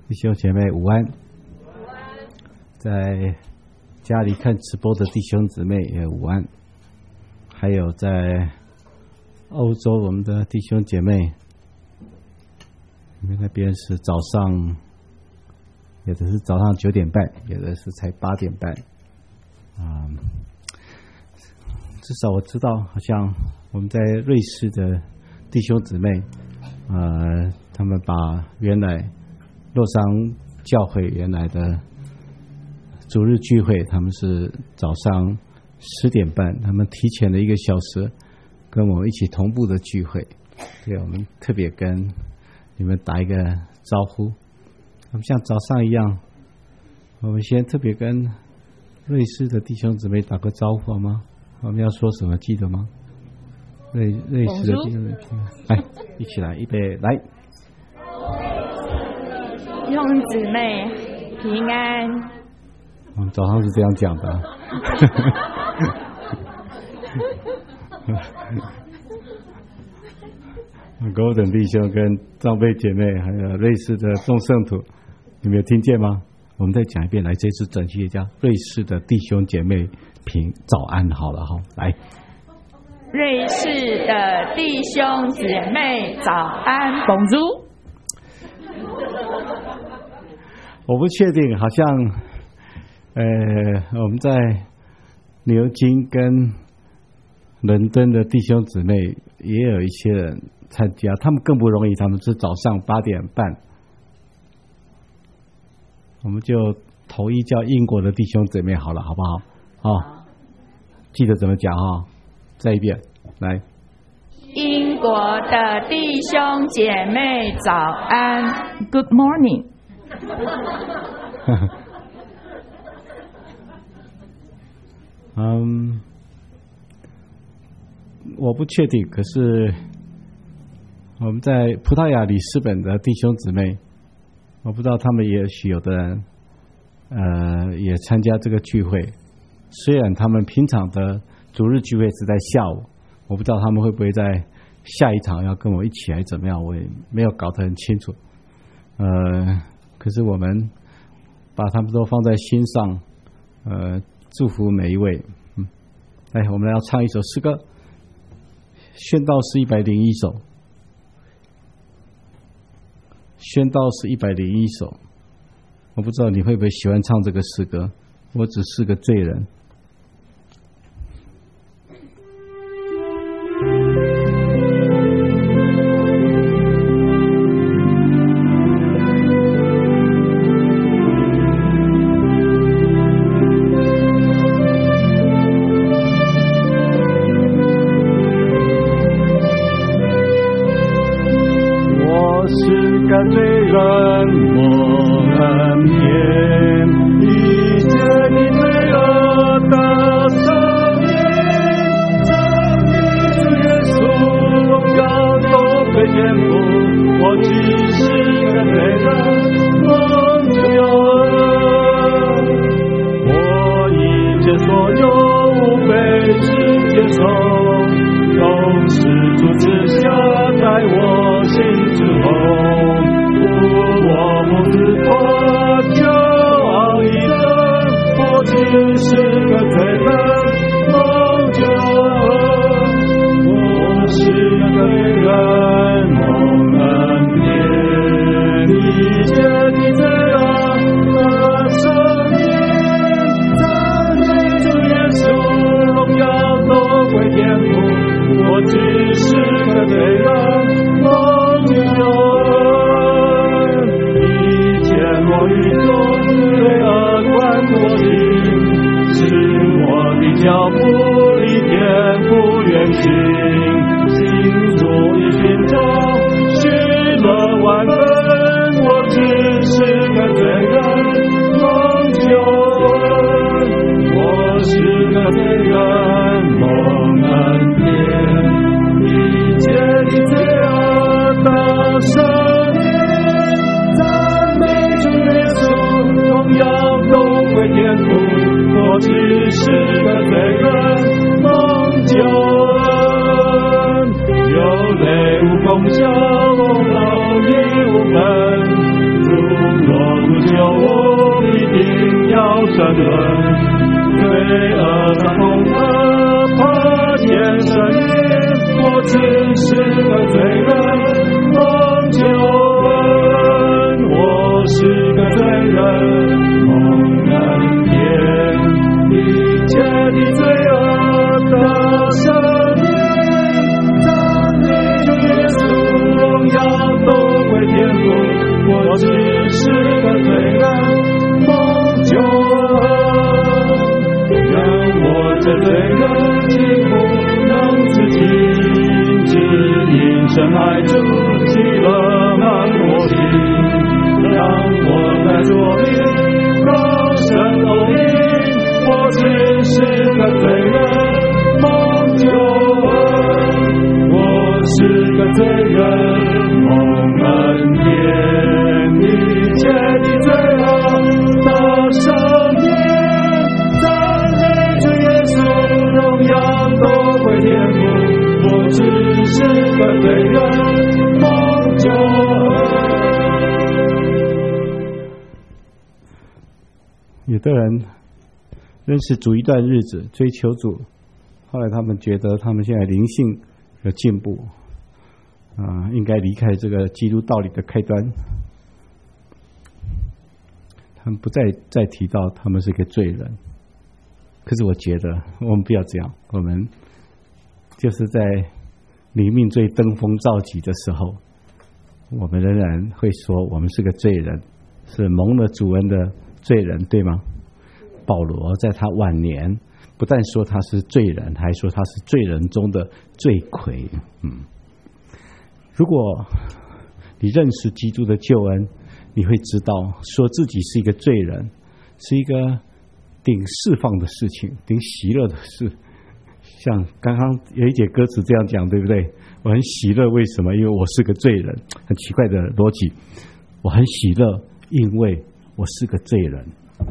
弟兄姐妹午安，在家里看直播的弟兄姊妹也午安，还有在欧洲我们的弟兄姐妹，你们那边是早上，有的是早上9点半，有的是才8点半，至少我知道，好像我们在瑞士的弟兄姊妹，他们把原来洛桑教会原来的主日聚会，他们是早上10点半，他们提前了1个小时跟我们一起同步的聚会，所以我们特别跟你们打一个招呼。我们像早上一样，我们先特别跟瑞士的弟兄姊妹打个招呼好吗？我们要说什么记得吗？瑞士的弟兄姊妹，来一起来，预备来。 弟兄姊妹平安。 我们早上是这样讲的。Golden 弟兄跟长辈姐妹，还有瑞士的众圣徒，你们有听见吗？我们再讲一遍，来，这次整齐家瑞士的弟兄姐妹早安好了哈，来。 瑞士的弟兄姐妹早安，Bonjour。 我不确定，好像我们在牛津跟伦敦的弟兄姊妹也有一些人参加，他们更不容易，他们是早上8点半。我们就统一叫英国的弟兄姊妹好了，好不好？记得怎么讲啊？再一遍，来。 英国的弟兄姐妹早安 ，Good morning。 我不确定，可是我们在葡萄牙里斯本的弟兄姊妹，我不知道他们也许有的人也参加这个聚会，虽然他们平常的主日聚会是在下午，我不知道他们会不会在下一场要跟我一起来怎么样，我也没有搞得很清楚。可是我们把他们都放在心上，祝福每一位。来，我们要唱一首诗歌，宣道是101首，宣道是101首。我不知道你会不会喜欢唱这个诗歌，我只是个罪人。 我只是个罪人。 沦，罪恶掌控的破天神灵，我只是个罪人，蒙救恩，我是个罪人，蒙恩典，一切的罪恶的生命，赞美主耶稣，荣耀都归天父，我只是个罪人，蒙救恩，让我这罪人进步能自己只因深爱主，喜乐满我心，让我在作灵高声欧音，我只是个罪人，蒙救恩，我是个罪人，蒙恩典，一切的罪恶的生命，赞美主耶稣，荣耀都归天父，我只是个罪人，蒙救恩。 有的人认识主一段日子，追求主，后来他们觉得他们现在灵性有进步，应该离开这个基督道理的开端。他们不再提到他们是个罪人。可是我觉得我们不要这样，我们就是在灵命最登峰造极的时候，我们仍然会说我们是个罪人，是蒙了主恩的罪人，对吗？保罗在他晚年不但说他是罪人，还说他是罪人中的罪魁。如果你认识基督的救恩，你会知道说自己是一个罪人是一个顶释放的事情，顶喜乐的事。像刚刚有一节歌词这样讲，对不对？我很喜乐，为什么？因为我是个罪人。很奇怪的逻辑，我很喜乐，因为我是个罪人。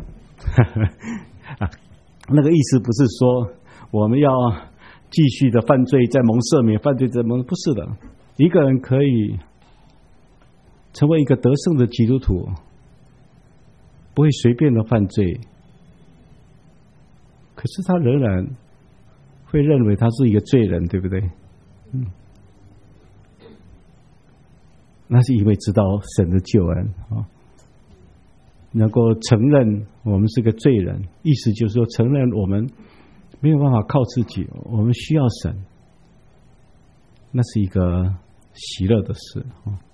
那个意思不是说我们要继续的犯罪，再蒙赦免，犯罪再蒙，不是的。一个人可以成为一个得胜的基督徒，不会随便的犯罪，可是他仍然会认为他是一个罪人，对不对？那是因为知道神的救恩啊，能够承认我们是个罪人，意思就是说承认我们没有办法靠自己，我们需要神，那是一个喜乐的事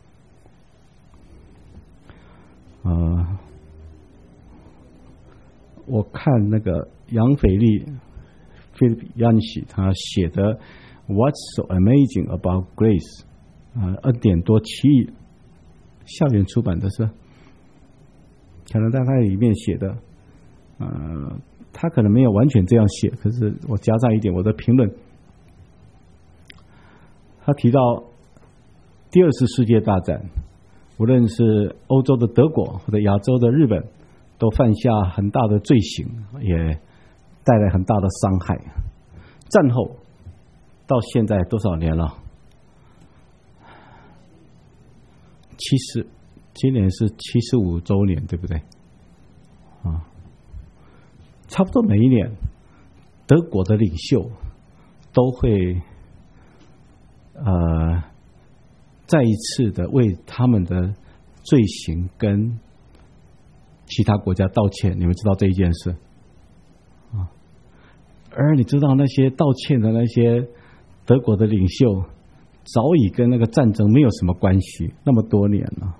我看那个杨腓力 Philip Yancey 他写的 What's so amazing about grace 恩典多奇异，校园出版的是，可能在他里面写的他可能没有完全这样写，可是我加上一点我的评论。他提到第二次世界大战，无论是欧洲的德国或者亚洲的日本，都犯下很大的罪行，也带来很大的伤害。战后到现在多少年了？70，今年是75周年，对不对？差不多每一年，德国的领袖都会再一次的为他们的罪行跟其他国家道歉。你们知道这一件事而你知道那些道歉的那些德国的领袖早已跟那个战争没有什么关系，那么多年了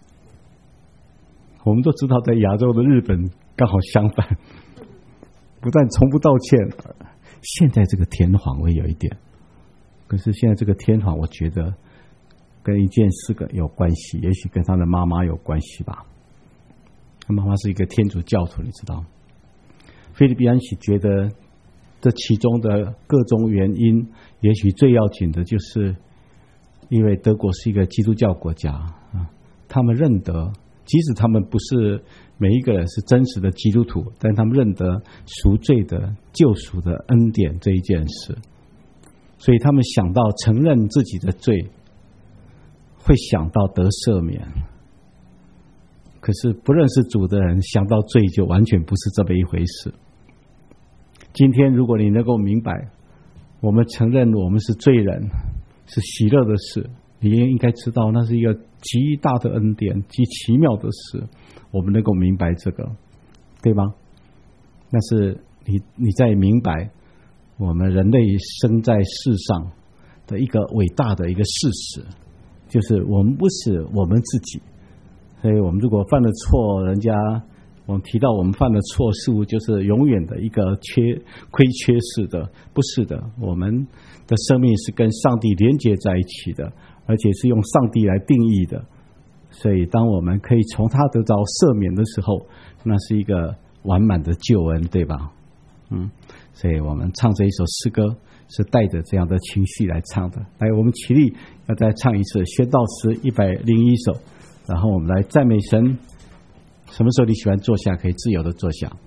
我们都知道在亚洲的日本刚好相反，不但从不道歉，现在这个天皇会有一点，可是现在这个天皇我觉得跟一件事有关系，也许跟他的妈妈有关系吧。他妈妈是一个天主教徒，你知道。菲利比安喜觉得这其中的各种原因，也许最要紧的就是因为德国是一个基督教国家他们认得，即使他们不是每一个人是真实的基督徒，但他们认得赎罪的救赎的恩典这一件事，所以他们想到承认自己的罪，会想到得赦免。 可是不认识主的人想到罪就完全不是这么一回事。今天如果你能够明白，我们承认我们是罪人是喜乐的事，你也应该知道那是一个极大的恩典，极奇妙的事。我们能够明白这个，对吗？那是你在明白我们人类生在世上的一个伟大的一个事实，就是我们不是我们自己。所以我们如果犯了错，我们提到我们犯了错，似乎就是永远的一个亏缺式的，不是的。我们的生命是跟上帝连接在一起的，而且是用上帝来定义的。所以当我们可以从他得到赦免的时候，那是一个完满的救恩，对吧？所以我们唱这一首诗歌是带着这样的情绪来唱的。来，我们起立，要再唱一次宣道诗101首，然后我们来赞美神。什么时候你喜欢坐下，可以自由的坐下。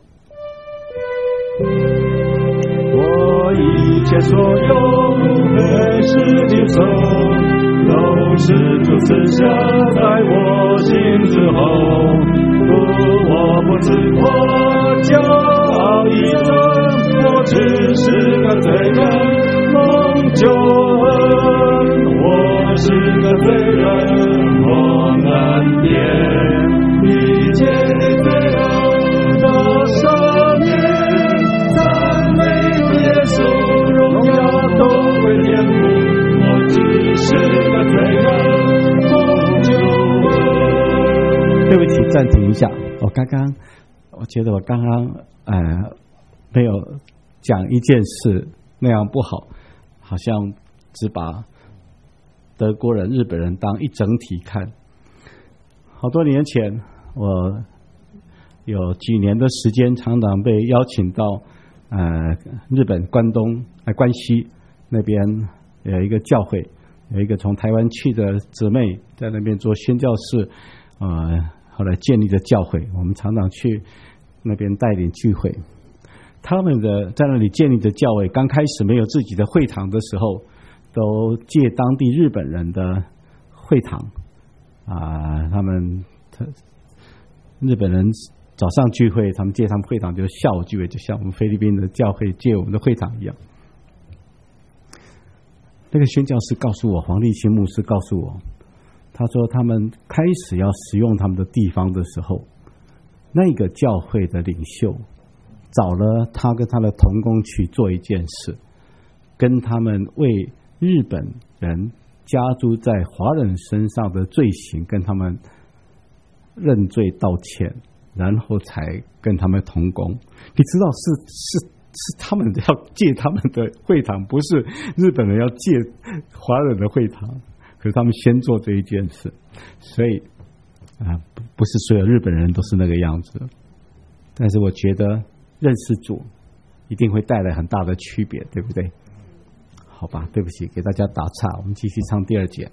我一切所有每时领受，都是主赐下在我心之后。我不自夸，骄傲一生，我只是个罪人，蒙救恩。我是个罪人，蒙恩典。一切的罪人都赦免，赞美耶稣，荣耀都归天父。我只是个罪人，蒙救恩。 对不起，暂停一下。我觉得我刚刚没有讲一件事，那样不好，好像只把德国人、日本人当一整体看。好多年前，我有几年的时间，常常被邀请到日本关西那边有一个教会，有一个从台湾去的姊妹在那边做宣教士，后来建立的教会，我们常常去那边带领聚会。他们在那里建立的教会，刚开始没有自己的会堂的时候，都借当地日本人的会堂日本人早上聚会，他们借他们会堂，就下午聚会，就像我们菲律宾的教会借我们的会堂一样。那个宣教士告诉我，黄立新牧师告诉我，他说他们开始要使用他们的地方的时候，那个教会的领袖找了他跟他的同工去做一件事，跟他们为日本人加诸在华人身上的罪行跟他们认罪道歉，然后才跟他们同工。你知道是他们要借他们的会堂，不是日本人要借华人的会堂，可是他们先做这一件事。所以不是所有日本人都是那个样子，但是我觉得认识主一定会带来很大的区别，对不对？好吧，对不起，给大家打岔，我们继续唱第二节。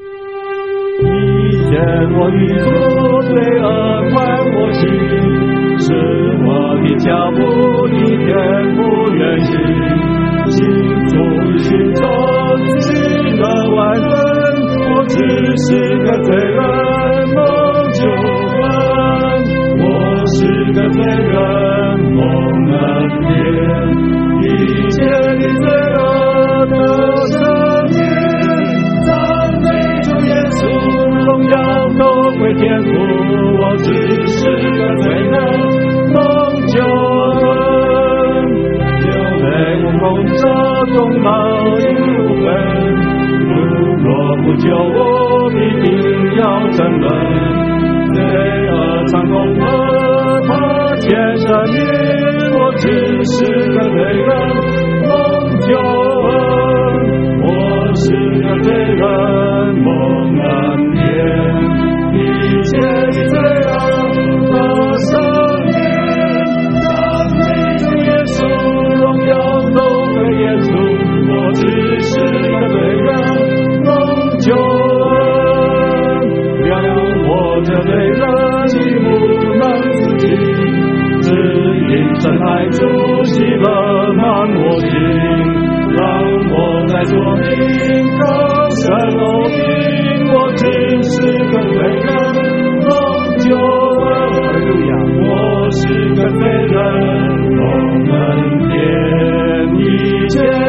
你见我与主罪恶关我心，是我的脚步，你天不远行。心中寻找喜乐万分，我只是个罪人，蒙救恩。我是个罪人，蒙恩典。一切的罪恶都赦免，赞美主耶稣，荣耀都归天父。我只是个罪人，蒙救恩。有泪无空着，终老一无分。若不救我，必定要争论。罪恶长空和他千山灭，我只是个罪人，蒙救恩。我是个罪人，蒙恩典。一切的罪恶都赦免，赞美主耶稣，荣耀都归耶稣。我只是个罪人，蒙救恩。谅我这罪人，既不能自己，只因神爱主，喜乐满我心。让我在作名高声欧名，我只是个罪人，蒙救是个罪人，我们天一切。